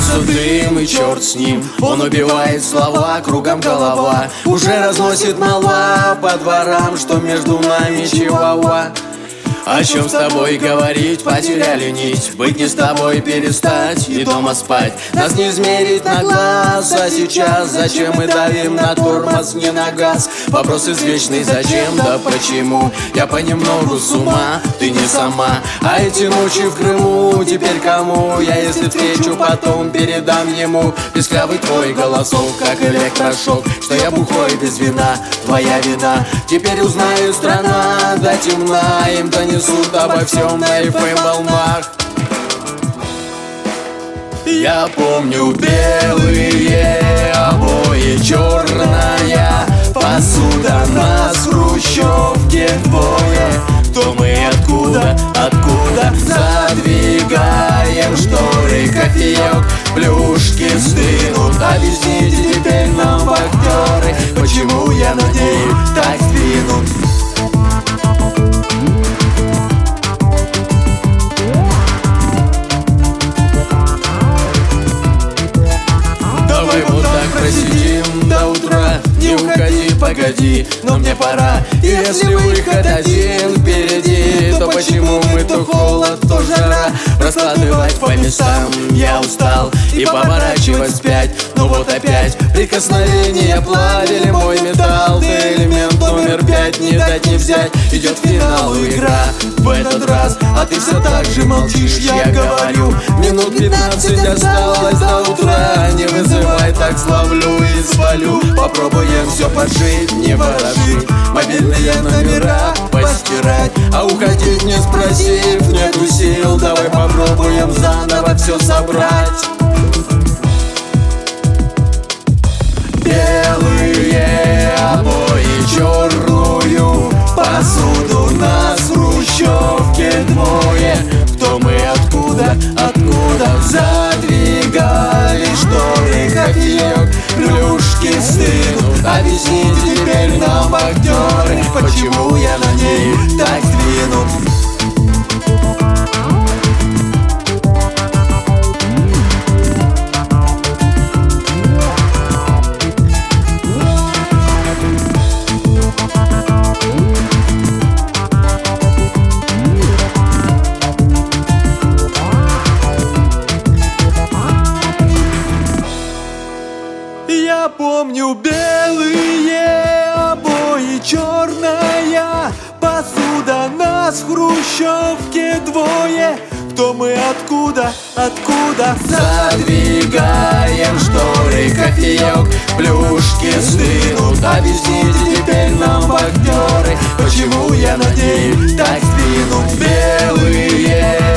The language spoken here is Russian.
Клубится дым и черт с ним. Он убивает слова, кругом голова. Уже разносит молва по дворам, что между нами чивауа. О чем с тобой говорить, потеряли нить. Быть не с тобой, перестать и дома спать. Нас не измерить на глаз, а сейчас зачем мы давим на тормоз, не на газ? Вопрос извечный, зачем, да почему? Я понемногу с ума, ты не сама. А эти ночи в Крыму теперь кому? Я если встречу, потом передам ему песклявый твой голосок, как электрошок. Что я бухой без вина, твоя вина. Теперь узнает страна до темна, им донесут обо всем на FM волнах. Я помню белые обои, черная посуда. Нас в хрущевке двое. Кто мы, откуда, откуда? Задвигаем шторы, кофеек, плюшки стынут. Объясните теперь нам, вахтеры, почему, я надеюсь, так сдвинут. Давай вот так просидим до утра. Не уходи, погоди, но мне пора. И если выход один впереди, то почему мы то холод, то жара? Раскладывать по местам я устал и поворачивать вспять. Но вот опять прикосновения плавили мой металл. Ты элемент номер 5, не дать не взять. Идет к финалу игра в этот раз, а ты все так же молчишь, я говорю. Минут 15 осталось до утра. Не вызывай, так славлю и свалю. Попробуем все поджить, не ворошить. Мобильные номера постирать, а уходить не спросив нету сил. Давай попробуем заново все собрать. Белые обои, черную посуду. Нас в хрущевке двое. Кто мы, откуда, откуда? Задвигали шторы, кофеек, плюшки стынут. Объясните теперь нам, вахтеры, почему, я надеюсь, так сдвинут. Я помню белые обои, черная посуда. Нас в хрущевке двое. Кто мы, откуда, откуда? Задвигаем шторы, кофеек, плюшки стынут. Объясните теперь нам, вахтеры, почему, я надеюсь, так сдвинут. Белые